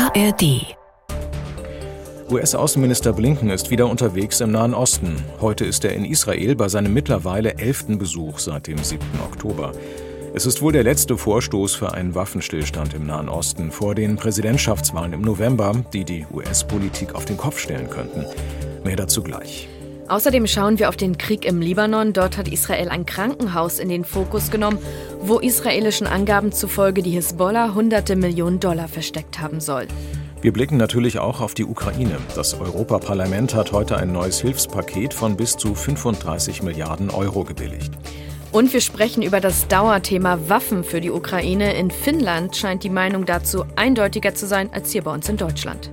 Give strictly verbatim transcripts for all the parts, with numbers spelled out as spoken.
A R D. U S-Außenminister Blinken ist wieder unterwegs im Nahen Osten. Heute ist er in Israel bei seinem mittlerweile elften Besuch seit dem siebten Oktober. Es ist wohl der letzte Vorstoß für einen Waffenstillstand im Nahen Osten vor den Präsidentschaftswahlen im November, die die U S-Politik auf den Kopf stellen könnten. Mehr dazu gleich. Außerdem schauen wir auf den Krieg im Libanon. Dort hat Israel ein Krankenhaus in den Fokus genommen, wo israelischen Angaben zufolge die Hisbollah hunderte Millionen Dollar versteckt haben soll. Wir blicken natürlich auch auf die Ukraine. Das Europaparlament hat heute ein neues Hilfspaket von bis zu fünfunddreißig Milliarden Euro gebilligt. Und wir sprechen über das Dauerthema Waffen für die Ukraine. In Finnland scheint die Meinung dazu eindeutiger zu sein als hier bei uns in Deutschland.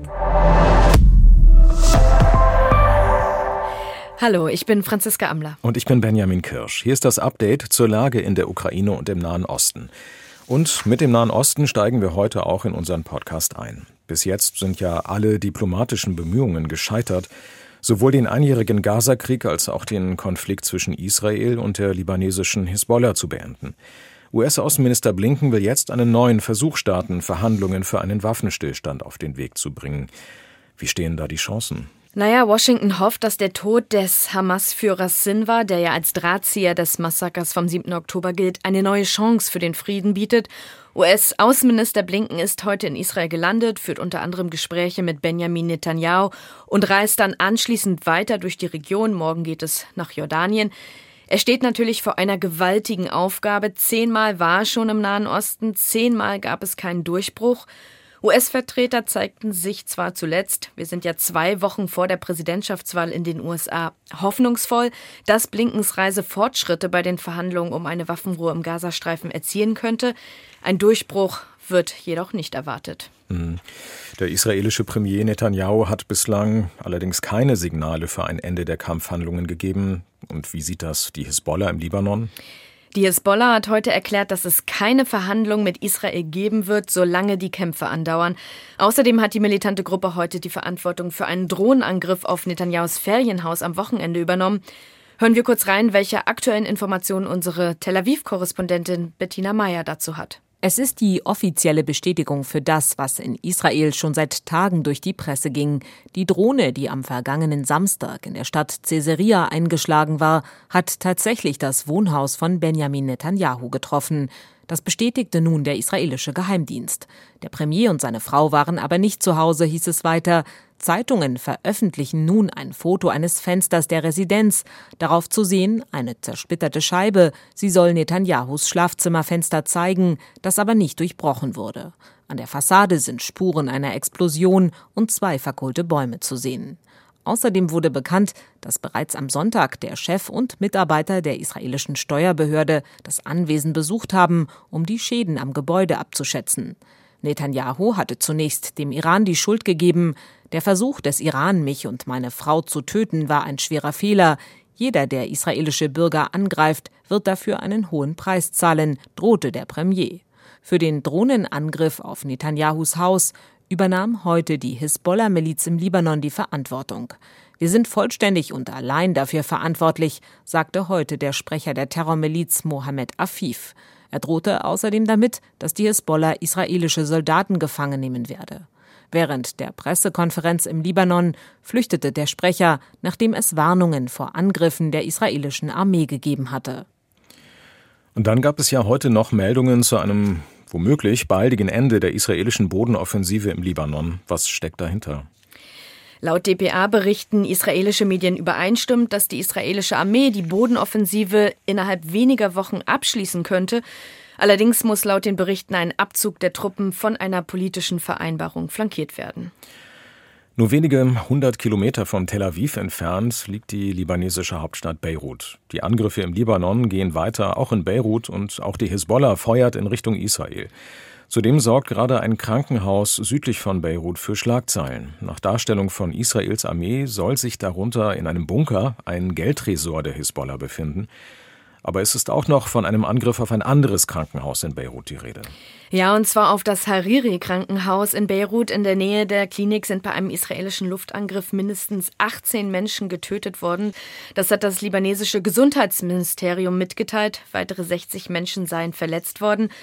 Hallo, ich bin Franziska Amler. Und ich bin Benjamin Kirsch. Hier ist das Update zur Lage in der Ukraine und im Nahen Osten. Und mit dem Nahen Osten steigen wir heute auch in unseren Podcast ein. Bis jetzt sind ja alle diplomatischen Bemühungen gescheitert, sowohl den einjährigen Gaza-Krieg als auch den Konflikt zwischen Israel und der libanesischen Hisbollah zu beenden. U S-Außenminister Blinken will jetzt einen neuen Versuch starten, Verhandlungen für einen Waffenstillstand auf den Weg zu bringen. Wie stehen da die Chancen? Naja, Washington hofft, dass der Tod des Hamas-Führers Sinwar, der ja als Drahtzieher des Massakers vom siebten Oktober gilt, eine neue Chance für den Frieden bietet. U S-Außenminister Blinken ist heute in Israel gelandet, führt unter anderem Gespräche mit Benjamin Netanyahu und reist dann anschließend weiter durch die Region. Morgen geht es nach Jordanien. Er steht natürlich vor einer gewaltigen Aufgabe. Zehnmal war er schon im Nahen Osten, zehnmal gab es keinen Durchbruch. U S-Vertreter zeigten sich zwar zuletzt, wir sind ja zwei Wochen vor der Präsidentschaftswahl in den U S A, hoffnungsvoll, dass Blinkens Reise Fortschritte bei den Verhandlungen um eine Waffenruhe im Gazastreifen erzielen könnte. Ein Durchbruch wird jedoch nicht erwartet. Der israelische Premier Netanyahu hat bislang allerdings keine Signale für ein Ende der Kampfhandlungen gegeben. Und wie sieht das die Hisbollah im Libanon? Die Hisbollah hat heute erklärt, dass es keine Verhandlungen mit Israel geben wird, solange die Kämpfe andauern. Außerdem hat die militante Gruppe heute die Verantwortung für einen Drohnenangriff auf Netanyahus Ferienhaus am Wochenende übernommen. Hören wir kurz rein, welche aktuellen Informationen unsere Tel Aviv-Korrespondentin Bettina Meyer dazu hat. Es ist die offizielle Bestätigung für das, was in Israel schon seit Tagen durch die Presse ging. Die Drohne, die am vergangenen Samstag in der Stadt Caesarea eingeschlagen war, hat tatsächlich das Wohnhaus von Benjamin Netanyahu getroffen. Das bestätigte nun der israelische Geheimdienst. Der Premier und seine Frau waren aber nicht zu Hause, hieß es weiter. Zeitungen veröffentlichen nun ein Foto eines Fensters der Residenz. Darauf zu sehen eine zersplitterte Scheibe. Sie soll Netanyahus Schlafzimmerfenster zeigen, das aber nicht durchbrochen wurde. An der Fassade sind Spuren einer Explosion und zwei verkohlte Bäume zu sehen. Außerdem wurde bekannt, dass bereits am Sonntag der Chef und Mitarbeiter der israelischen Steuerbehörde das Anwesen besucht haben, um die Schäden am Gebäude abzuschätzen. Netanyahu hatte zunächst dem Iran die Schuld gegeben. Der Versuch des Iran, mich und meine Frau zu töten, war ein schwerer Fehler. Jeder, der israelische Bürger angreift, wird dafür einen hohen Preis zahlen, drohte der Premier. Für den Drohnenangriff auf Netanyahus Haus übernahm heute die Hisbollah-Miliz im Libanon die Verantwortung. Wir sind vollständig und allein dafür verantwortlich, sagte heute der Sprecher der Terrormiliz Mohammed Afif. Er drohte außerdem damit, dass die Hisbollah israelische Soldaten gefangen nehmen werde. Während der Pressekonferenz im Libanon flüchtete der Sprecher, nachdem es Warnungen vor Angriffen der israelischen Armee gegeben hatte. Und dann gab es ja heute noch Meldungen zu einem womöglich baldigen Ende der israelischen Bodenoffensive im Libanon. Was steckt dahinter? Laut D P A berichten israelische Medien übereinstimmend, dass die israelische Armee die Bodenoffensive innerhalb weniger Wochen abschließen könnte. Allerdings muss laut den Berichten ein Abzug der Truppen von einer politischen Vereinbarung flankiert werden. Nur wenige hundert Kilometer von Tel Aviv entfernt liegt die libanesische Hauptstadt Beirut. Die Angriffe im Libanon gehen weiter, auch in Beirut, und auch die Hisbollah feuert in Richtung Israel. Zudem sorgt gerade ein Krankenhaus südlich von Beirut für Schlagzeilen. Nach Darstellung von Israels Armee soll sich darunter in einem Bunker ein Geldtresor der Hisbollah befinden. Aber es ist auch noch von einem Angriff auf ein anderes Krankenhaus in Beirut die Rede. Ja, und zwar auf das Hariri-Krankenhaus in Beirut. In der Nähe der Klinik sind bei einem israelischen Luftangriff mindestens achtzehn Menschen getötet worden. Das hat das libanesische Gesundheitsministerium mitgeteilt. Weitere sechzig Menschen seien verletzt worden.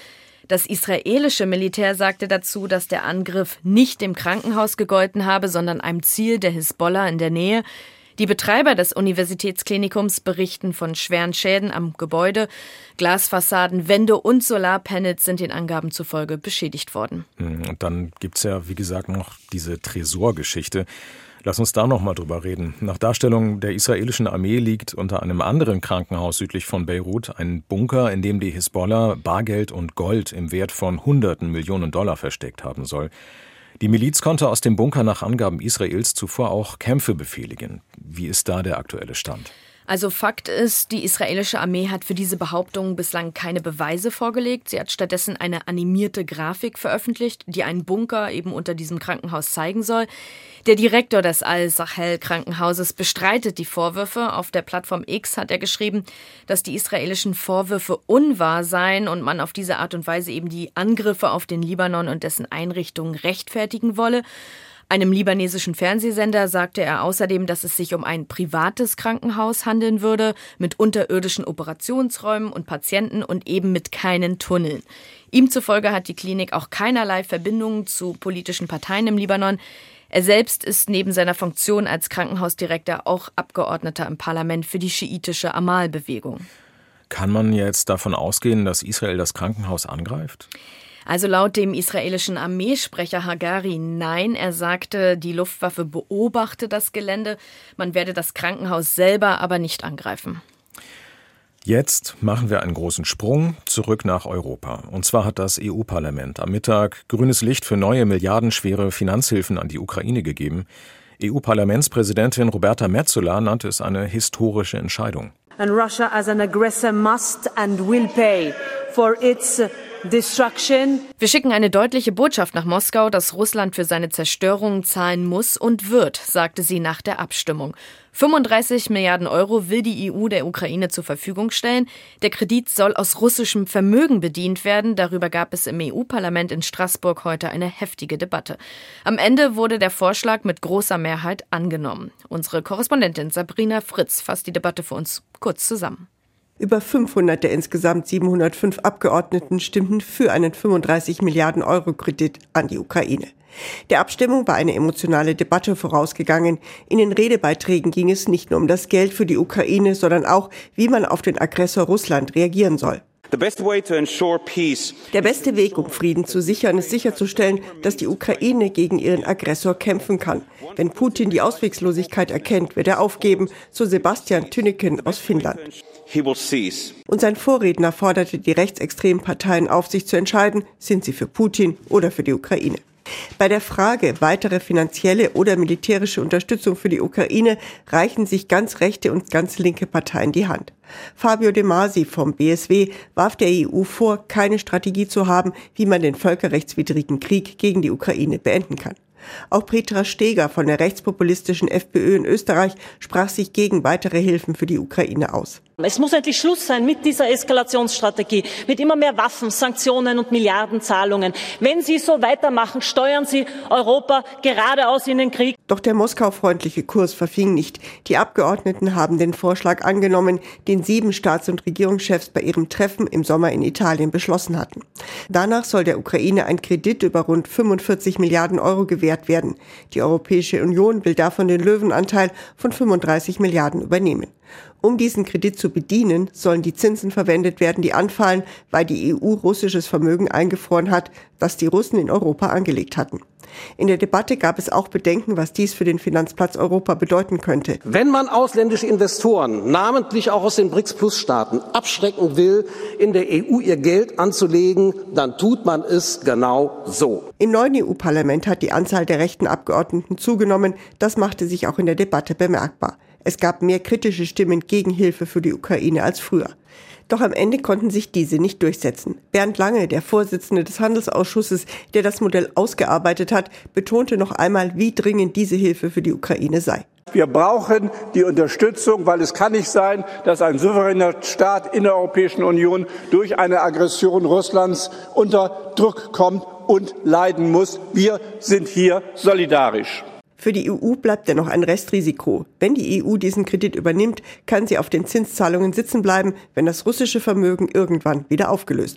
Das israelische Militär sagte dazu, dass der Angriff nicht dem Krankenhaus gegolten habe, sondern einem Ziel der Hisbollah in der Nähe. Die Betreiber des Universitätsklinikums berichten von schweren Schäden am Gebäude. Glasfassaden, Wände und Solarpanels sind den Angaben zufolge beschädigt worden. Und dann gibt's ja, wie gesagt, noch diese Tresorgeschichte. Lass uns da noch mal drüber reden. Nach Darstellung der israelischen Armee liegt unter einem anderen Krankenhaus südlich von Beirut ein Bunker, in dem die Hisbollah Bargeld und Gold im Wert von hunderten Millionen Dollar versteckt haben soll. Die Miliz konnte aus dem Bunker nach Angaben Israels zuvor auch Kämpfe befehligen. Wie ist da der aktuelle Stand? Also Fakt ist, die israelische Armee hat für diese Behauptungen bislang keine Beweise vorgelegt. Sie hat stattdessen eine animierte Grafik veröffentlicht, die einen Bunker eben unter diesem Krankenhaus zeigen soll. Der Direktor des Al-Sahel-Krankenhauses bestreitet die Vorwürfe. Auf der Plattform X hat er geschrieben, dass die israelischen Vorwürfe unwahr seien und man auf diese Art und Weise eben die Angriffe auf den Libanon und dessen Einrichtungen rechtfertigen wolle. Einem libanesischen Fernsehsender sagte er außerdem, dass es sich um ein privates Krankenhaus handeln würde, mit unterirdischen Operationsräumen und Patienten und eben mit keinen Tunneln. Ihm zufolge hat die Klinik auch keinerlei Verbindungen zu politischen Parteien im Libanon. Er selbst ist neben seiner Funktion als Krankenhausdirektor auch Abgeordneter im Parlament für die schiitische Amal-Bewegung. Kann man jetzt davon ausgehen, dass Israel das Krankenhaus angreift? Also laut dem israelischen Armeesprecher Hagari nein. Er sagte, die Luftwaffe beobachte das Gelände. Man werde das Krankenhaus selber aber nicht angreifen. Jetzt machen wir einen großen Sprung zurück nach Europa. Und zwar hat das E U-Parlament am Mittag grünes Licht für neue milliardenschwere Finanzhilfen an die Ukraine gegeben. E U-Parlamentspräsidentin Roberta Metsola nannte es eine historische Entscheidung. And Russia as an aggressor must and will pay for its destruction. Wir schicken eine deutliche Botschaft nach Moskau, dass Russland für seine Zerstörung zahlen muss und wird, sagte sie nach der Abstimmung. fünfunddreißig Milliarden Euro will die E U der Ukraine zur Verfügung stellen. Der Kredit soll aus russischem Vermögen bedient werden. Darüber gab es im E U-Parlament in Straßburg heute eine heftige Debatte. Am Ende wurde der Vorschlag mit großer Mehrheit angenommen. Unsere Korrespondentin Sabrina Fritz fasst die Debatte für uns kurz zusammen. Über fünfhundert der insgesamt siebenhundertfünf Abgeordneten stimmten für einen fünfunddreißig Milliarden Euro Kredit an die Ukraine. Der Abstimmung war eine emotionale Debatte vorausgegangen. In den Redebeiträgen ging es nicht nur um das Geld für die Ukraine, sondern auch, wie man auf den Aggressor Russland reagieren soll. Der beste Weg, um Frieden zu sichern, ist sicherzustellen, dass die Ukraine gegen ihren Aggressor kämpfen kann. Wenn Putin die Ausweglosigkeit erkennt, wird er aufgeben, so Sebastian Tyneken aus Finnland. Und sein Vorredner forderte die rechtsextremen Parteien auf, sich zu entscheiden, sind sie für Putin oder für die Ukraine. Bei der Frage, weitere finanzielle oder militärische Unterstützung für die Ukraine, reichen sich ganz rechte und ganz linke Parteien die Hand. Fabio De Masi vom B S W warf der E U vor, keine Strategie zu haben, wie man den völkerrechtswidrigen Krieg gegen die Ukraine beenden kann. Auch Petra Steger von der rechtspopulistischen FPÖ in Österreich sprach sich gegen weitere Hilfen für die Ukraine aus. Es muss endlich Schluss sein mit dieser Eskalationsstrategie, mit immer mehr Waffen, Sanktionen und Milliardenzahlungen. Wenn Sie so weitermachen, steuern Sie Europa geradeaus in den Krieg. Doch der Moskau-freundliche Kurs verfing nicht. Die Abgeordneten haben den Vorschlag angenommen, den sieben Staats- und Regierungschefs bei ihrem Treffen im Sommer in Italien beschlossen hatten. Danach soll der Ukraine ein Kredit über rund fünfundvierzig Milliarden Euro gewährt werden. Die Europäische Union will davon den Löwenanteil von fünfunddreißig Milliarden übernehmen. Um diesen Kredit zu bedienen, sollen die Zinsen verwendet werden, die anfallen, weil die E U russisches Vermögen eingefroren hat, das die Russen in Europa angelegt hatten. In der Debatte gab es auch Bedenken, was dies für den Finanzplatz Europa bedeuten könnte. Wenn man ausländische Investoren, namentlich auch aus den BRICS-Plus-Staaten, abschrecken will, in der E U ihr Geld anzulegen, dann tut man es genau so. Im neuen E U-Parlament hat die Anzahl der rechten Abgeordneten zugenommen. Das machte sich auch in der Debatte bemerkbar. Es gab mehr kritische Stimmen gegen Hilfe für die Ukraine als früher. Doch am Ende konnten sich diese nicht durchsetzen. Bernd Lange, der Vorsitzende des Handelsausschusses, der das Modell ausgearbeitet hat, betonte noch einmal, wie dringend diese Hilfe für die Ukraine sei. Wir brauchen die Unterstützung, weil es kann nicht sein, dass ein souveräner Staat in der Europäischen Union durch eine Aggression Russlands unter Druck kommt und leiden muss. Wir sind hier solidarisch. Für die E U bleibt dennoch ein Restrisiko. Wenn die E U diesen Kredit übernimmt, kann sie auf den Zinszahlungen sitzen bleiben, wenn das russische Vermögen irgendwann wieder aufgelöst wird.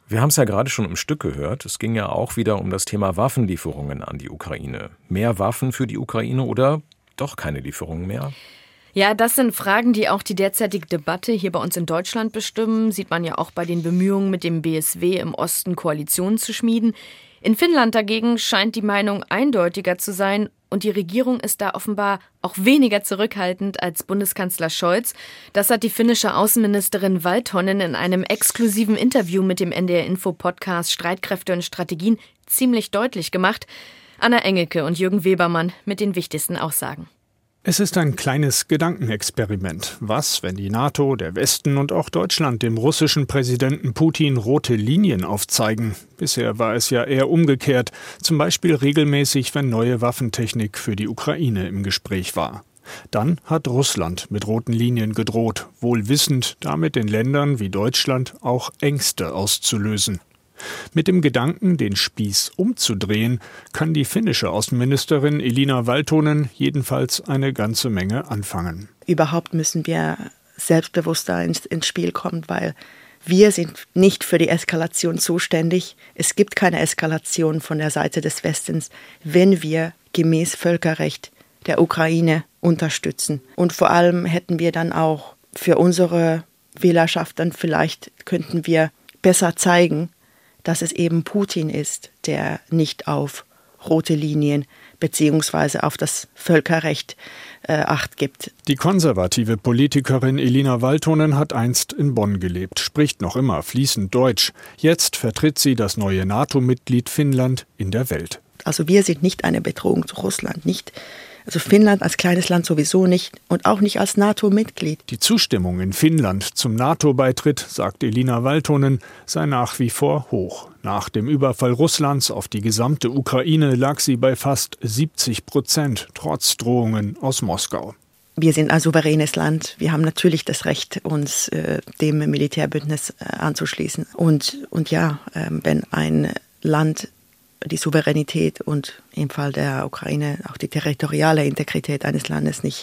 Wir haben es ja gerade schon im Stück gehört. Es ging ja auch wieder um das Thema Waffenlieferungen an die Ukraine. Mehr Waffen für die Ukraine oder doch keine Lieferungen mehr? Ja, das sind Fragen, die auch die derzeitige Debatte hier bei uns in Deutschland bestimmen. Sieht man ja auch bei den Bemühungen, mit dem B S W im Osten Koalitionen zu schmieden. In Finnland dagegen scheint die Meinung eindeutiger zu sein. Und die Regierung ist da offenbar auch weniger zurückhaltend als Bundeskanzler Scholz. Das hat die finnische Außenministerin Valtonen in einem exklusiven Interview mit dem N D R-Info-Podcast Streitkräfte und Strategien ziemlich deutlich gemacht. Anna Engelke und Jürgen Webermann mit den wichtigsten Aussagen. Es ist ein kleines Gedankenexperiment. Was, wenn die NATO, der Westen und auch Deutschland dem russischen Präsidenten Putin rote Linien aufzeigen? Bisher war es ja eher umgekehrt, zum Beispiel regelmäßig, wenn neue Waffentechnik für die Ukraine im Gespräch war. Dann hat Russland mit roten Linien gedroht, wohl wissend, damit in Ländern wie Deutschland auch Ängste auszulösen. Mit dem Gedanken, den Spieß umzudrehen, kann die finnische Außenministerin Elina Valtonen jedenfalls eine ganze Menge anfangen. Überhaupt müssen wir selbstbewusster ins, ins Spiel kommen, weil wir sind nicht für die Eskalation zuständig. Es gibt keine Eskalation von der Seite des Westens, wenn wir gemäß Völkerrecht der Ukraine unterstützen. Und vor allem hätten wir dann auch für unsere Wählerschaft, dann vielleicht könnten wir besser zeigen, dass es eben Putin ist, der nicht auf rote Linien bzw. auf das Völkerrecht äh, Acht gibt. Die konservative Politikerin Elina Valtonen hat einst in Bonn gelebt, spricht noch immer fließend Deutsch. Jetzt vertritt sie das neue NATO-Mitglied Finnland in der Welt. Also wir sind nicht eine Bedrohung zu Russland, nicht. Also Finnland als kleines Land sowieso nicht und auch nicht als NATO-Mitglied. Die Zustimmung in Finnland zum NATO-Beitritt, sagt Elina Valtonen, sei nach wie vor hoch. Nach dem Überfall Russlands auf die gesamte Ukraine lag sie bei fast siebzig Prozent, trotz Drohungen aus Moskau. Wir sind ein souveränes Land. Wir haben natürlich das Recht, uns äh, dem Militärbündnis äh, anzuschließen. Und, und ja, äh, wenn ein Land die Souveränität und im Fall der Ukraine auch die territoriale Integrität eines Landes nicht,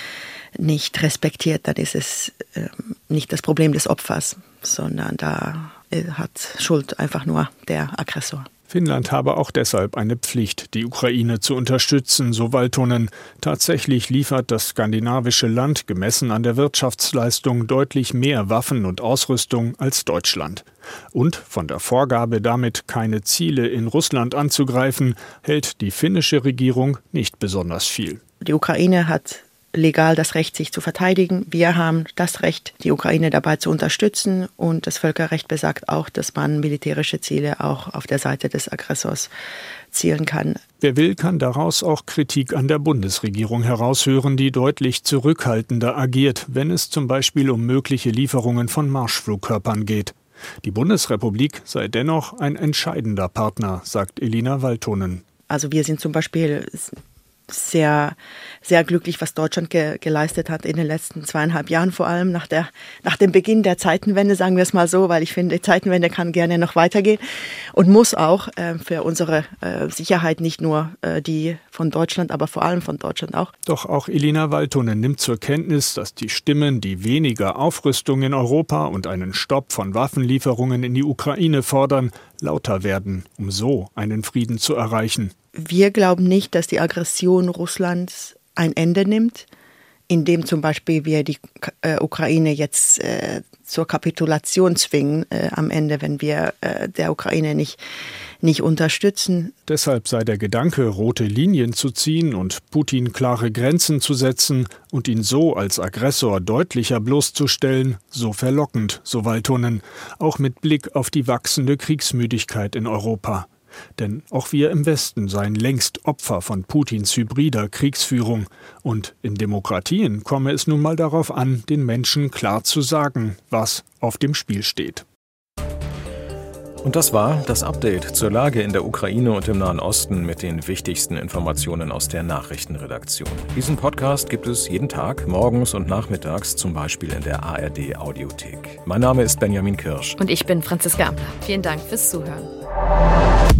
nicht respektiert, dann ist es äh, nicht das Problem des Opfers, sondern da äh, hat Schuld einfach nur der Aggressor. Finnland habe auch deshalb eine Pflicht, die Ukraine zu unterstützen, so Valtonen. Tatsächlich liefert das skandinavische Land gemessen an der Wirtschaftsleistung deutlich mehr Waffen und Ausrüstung als Deutschland. Und von der Vorgabe, damit keine Ziele in Russland anzugreifen, hält die finnische Regierung nicht besonders viel. Die Ukraine hat legal das Recht, sich zu verteidigen. Wir haben das Recht, die Ukraine dabei zu unterstützen. Und das Völkerrecht besagt auch, dass man militärische Ziele auch auf der Seite des Aggressors zielen kann. Wer will, kann daraus auch Kritik an der Bundesregierung heraushören, die deutlich zurückhaltender agiert, wenn es zum Beispiel um mögliche Lieferungen von Marschflugkörpern geht. Die Bundesrepublik sei dennoch ein entscheidender Partner, sagt Elina Valtonen. Also wir sind zum Beispiel sehr, sehr glücklich, was Deutschland ge- geleistet hat in den letzten zweieinhalb Jahren, vor allem nach, der, nach dem Beginn der Zeitenwende, sagen wir es mal so, weil ich finde, die Zeitenwende kann gerne noch weitergehen und muss auch äh, für unsere äh, Sicherheit, nicht nur äh, die von Deutschland, aber vor allem von Deutschland auch. Doch auch Elina Valtonen nimmt zur Kenntnis, dass die Stimmen, die weniger Aufrüstung in Europa und einen Stopp von Waffenlieferungen in die Ukraine fordern, lauter werden, um so einen Frieden zu erreichen. Wir glauben nicht, dass die Aggression Russlands ein Ende nimmt, indem zum Beispiel wir die äh, Ukraine jetzt äh, zur Kapitulation zwingen äh, am Ende, wenn wir äh, der Ukraine nicht, nicht unterstützen. Deshalb sei der Gedanke, rote Linien zu ziehen und Putin klare Grenzen zu setzen und ihn so als Aggressor deutlicher bloßzustellen, so verlockend, so Valtonen, auch mit Blick auf die wachsende Kriegsmüdigkeit in Europa. Denn auch wir im Westen seien längst Opfer von Putins hybrider Kriegsführung. Und in Demokratien komme es nun mal darauf an, den Menschen klar zu sagen, was auf dem Spiel steht. Und das war das Update zur Lage in der Ukraine und im Nahen Osten mit den wichtigsten Informationen aus der Nachrichtenredaktion. Diesen Podcast gibt es jeden Tag, morgens und nachmittags, zum Beispiel in der A R D-Audiothek. Mein Name ist Benjamin Kirsch. Und ich bin Franziska Amler. Vielen Dank fürs Zuhören.